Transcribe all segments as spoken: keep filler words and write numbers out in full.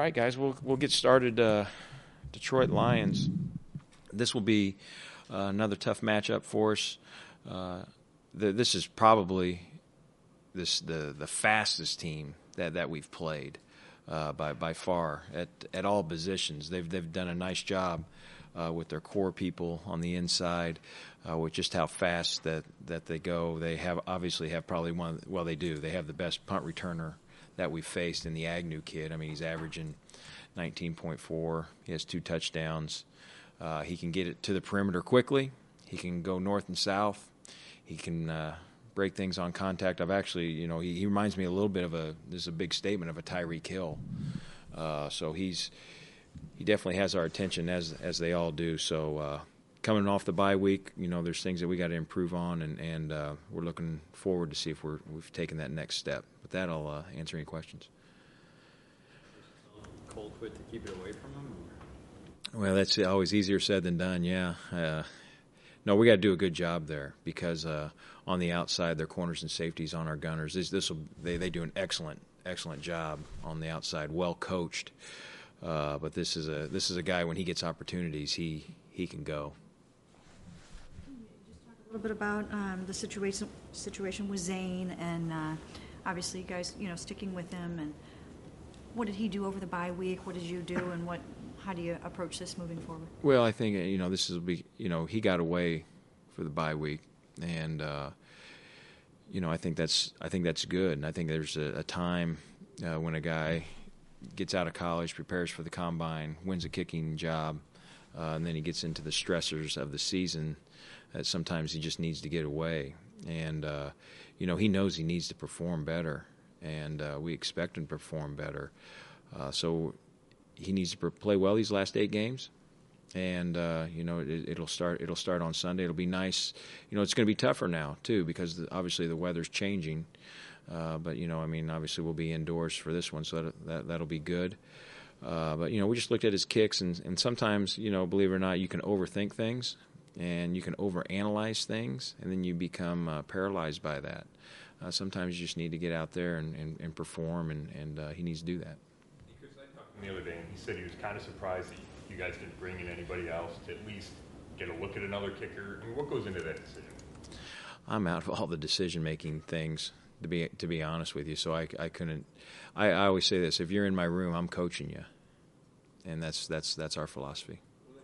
right, guys, we'll we'll get started. Uh, Detroit Lions. This will be uh, another tough matchup for us. Uh, the, this is probably this the the fastest team that, that we've played uh, by by far at at all positions. They've they've done a nice job uh, with their core people on the inside, uh, with just how fast that, that they go. They have obviously have probably one. Well, they do. They have the best punt returner that we've faced in the Agnew kid. I mean, he's averaging nineteen point four. He has two touchdowns. Uh, he can get it to the perimeter quickly. He can go north and south. He can uh, break things on contact. I've actually, you know, he, he reminds me a little bit of a, this is a big statement, of a Tyreek Hill. Uh, so he's he definitely has our attention, as as they all do. So uh, coming off the bye week, you know, there's things that we got to improve on, and, and uh, we're looking forward to see if we're, we've taken that next step. With that, I'll uh, answer any questions. Cold foot to keep it away from him? Well, that's always easier said than done, yeah. Uh, no, we got to do a good job there, because uh, on the outside, their corners and safeties on our gunners. This, this will, they, they do an excellent, excellent job on the outside, well coached. Uh, but this is a this is a guy, when he gets opportunities, he he can go. Just talk a little bit about um, the situation situation with Zane, and uh, obviously you guys, you know, sticking with him, and what did he do over the bye week? What did you do, and what? How do you approach this moving forward? Well, I think, you know, this will be, you know, he got away for the bye week, and uh, you know, I think that's I think that's good, and I think there's a, a time uh, when a guy gets out of college, prepares for the combine, wins a kicking job, uh, and then he gets into the stressors of the season, that sometimes he just needs to get away. And, uh, you know, he knows he needs to perform better, and uh, we expect him to perform better. Uh, so he needs to play well these last eight games. And, uh, you know, it, it'll start It'll start on Sunday. It'll be nice. You know, it's going to be tougher now, too, because the, obviously the weather's changing. Uh, but, you know, I mean, obviously we'll be indoors for this one, so that, that, that'll be good. Uh, but, you know, we just looked at his kicks, and, and sometimes, you know, believe it or not, you can overthink things, and you can overanalyze things, and then you become uh, paralyzed by that. Uh, sometimes you just need to get out there and, and, and perform, and, and uh, he needs to do that. Chris, I talked to him the other day, and he said he was kind of surprised that you guys didn't bring in anybody else to at least get a look at another kicker. I mean, what goes into that decision? I'm out of all the decision-making things, to be to be honest with you. So I, I couldn't. I, I always say this: if you're in my room, I'm coaching you, and that's that's that's our philosophy.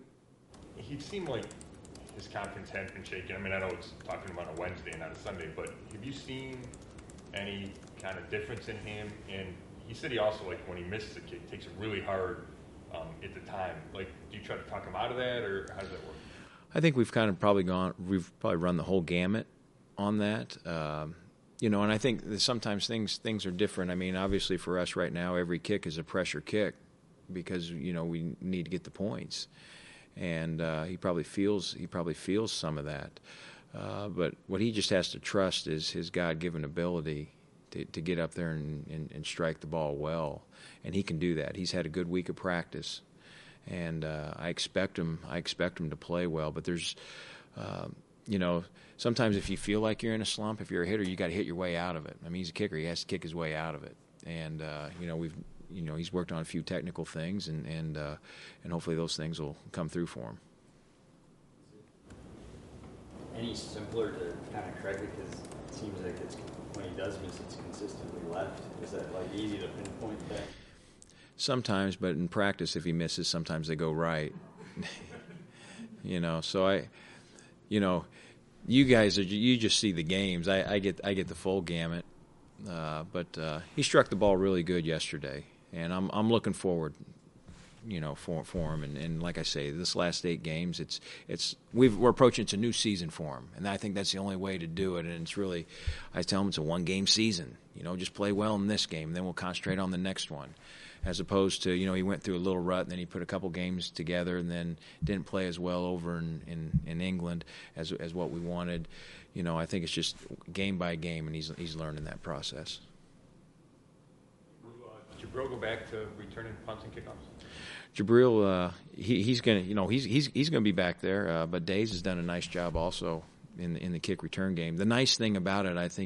He seemed like his confidence has been shaken. I mean, I know it's talking about a Wednesday and not a Sunday, but have you seen any kind of difference in him? And he said he also, like, when he misses a kick, takes it really hard um, at the time. Like, do you try to talk him out of that, or how does that work? I think we've kind of probably gone. We've probably run the whole gamut on that. Um, You know, and I think that sometimes things things are different. I mean, obviously for us right now, every kick is a pressure kick, because, you know, we need to get the points, and uh, he probably feels he probably feels some of that. Uh, but what he just has to trust is his God-given ability to, to get up there and, and, and strike the ball well, and he can do that. He's had a good week of practice, and uh, I expect him I expect him to play well. But there's uh, you know, sometimes if you feel like you're in a slump, if you're a hitter, you got to hit your way out of it. I mean, he's a kicker; he has to kick his way out of it. And uh, you know, we've, you know, he's worked on a few technical things, and and uh, and hopefully those things will come through for him. Any simpler to kind of correct, because it seems like it's, when he does miss, it's consistently left. Is that like easy to pinpoint that? Sometimes, but in practice, if he misses, sometimes they go right. You know, so I. You know, you guys are you just see the games. I, I get I get the full gamut, uh, but uh, he struck the ball really good yesterday, and I'm I'm looking forward, you know, for for him. And, and like I say, this last eight games, it's it's we've, we're approaching it's a new season for him, and I think that's the only way to do it. And it's really, I tell him it's a one game season. You know, just play well in this game, and then we'll concentrate on the next one. As opposed to, you know, he went through a little rut, and then he put a couple games together, and then didn't play as well over in, in, in England as as what we wanted. You know, I think it's just game by game, and he's he's learning that process. Will uh, Jabril go back to returning punts and kickoffs? Jabril, uh, he, he's gonna, you know, he's he's he's gonna be back there. Uh, but Days has done a nice job also in the, in the kick return game. The nice thing about it, I think,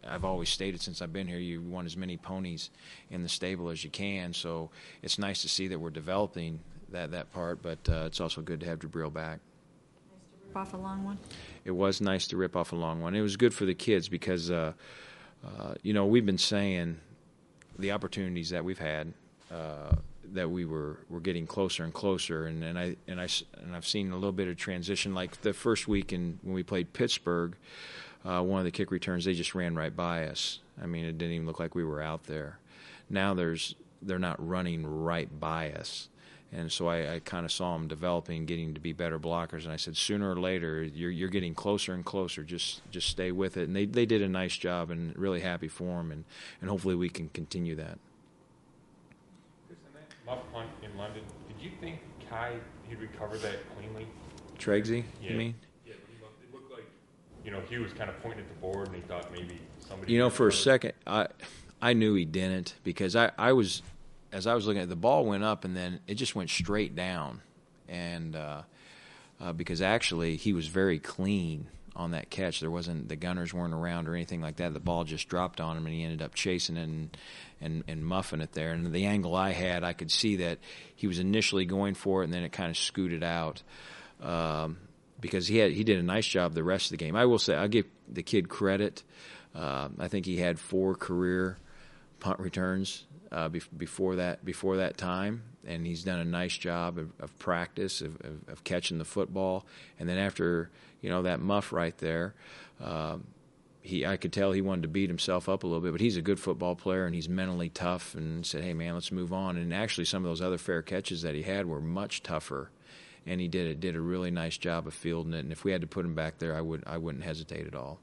I've always stated since I've been here, you want as many ponies in the stable as you can. So it's nice to see that we're developing that that part, but uh, it's also good to have Jabril back. Rip off a long one? It was nice to rip off a long one. It was good for the kids because, uh, uh, you know, we've been saying the opportunities that we've had, uh, that we were, were getting closer and closer, and, and I and I and I've seen a little bit of transition. Like the first week in, when we played Pittsburgh, uh, one of the kick returns, they just ran right by us. I mean, it didn't even look like we were out there. Now there's they're not running right by us. And so I, I kind of saw them developing, getting to be better blockers. And I said, sooner or later, you're you're getting closer and closer. Just just stay with it. And they they did a nice job, and really happy for them. And, and hopefully we can continue that. Chris, on that muff punt in London, did you think Kai he'd recover that cleanly? Tregsy, Yeah. you mean? Yeah, when he muffed, it looked like, you know, he was kind of pointing at the board, and he thought maybe somebody. You know, for a recovered. second, I I knew he didn't, because I, I was, as I was looking at it, the ball went up and then it just went straight down. And uh, uh, because actually he was very clean on that catch. There wasn't, the gunners weren't around or anything like that. The ball just dropped on him, and he ended up chasing it and, and, and muffing it there. And the angle I had, I could see that he was initially going for it, and then it kind of scooted out. Um, because he had he did a nice job the rest of the game. I will say, I'll give the kid credit. Uh, I think he had four career punt returns uh, be- before that before that time, and he's done a nice job of, of practice of, of, of catching the football. And then after, you know, that muff right there, um, he I could tell he wanted to beat himself up a little bit, but he's a good football player and he's mentally tough, and said, "Hey man, let's move on." And actually, some of those other fair catches that he had were much tougher, and he did it did a really nice job of fielding it. And if we had to put him back there, I would I wouldn't hesitate at all.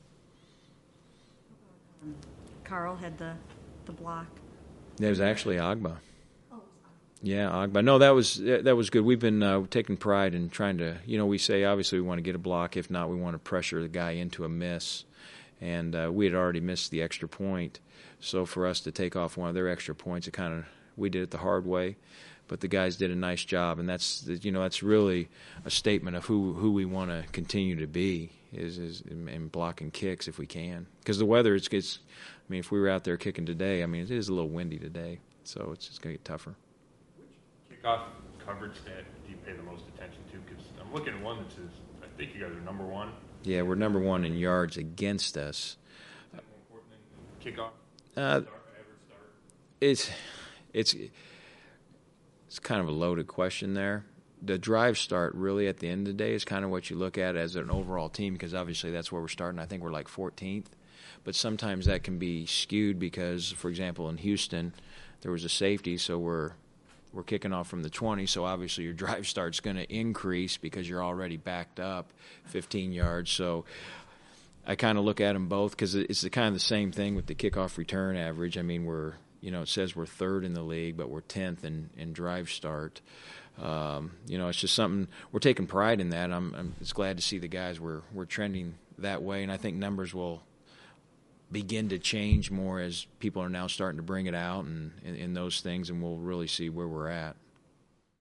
Carl had the, the block. It was actually Agba. Yeah, Agba. No, that was that was good. We've been uh, taking pride in trying to, you know, we say obviously we want to get a block. If not, we want to pressure the guy into a miss. And uh, we had already missed the extra point, so for us to take off one of their extra points, it kind of we did it the hard way. But the guys did a nice job, and that's you know that's really a statement of who who we want to continue to be is is in, in blocking kicks if we can. Because the weather, it's, it's I mean, if we were out there kicking today, I mean, it is a little windy today, so it's just going to get tougher. Which kickoff coverage stat do you pay the most attention to? Because I'm looking at one that says, I think you guys are number one. Yeah, we're number one in yards against us. Is that more important than kickoff? Uh, Start, average start? It's it's it's kind of a loaded question there. The drive start really at the end of the day is kind of what you look at as an overall team, because obviously that's where we're starting. I think we're like fourteenth, but sometimes that can be skewed because, for example, in Houston, there was a safety, so we're we're kicking off from the twenty, so obviously your drive start's going to increase because you're already backed up fifteen yards. So I kind of look at them both because it's the kind of the same thing with the kickoff return average. I mean, we're you know it says we're third in the league, but we're tenth in, in drive start. Um, you know, it's just something we're taking pride in that. I'm, I'm it's glad to see the guys we're we're trending that way, and I think numbers will begin to change more as people are now starting to bring it out and in those things, and we'll really see where we're at.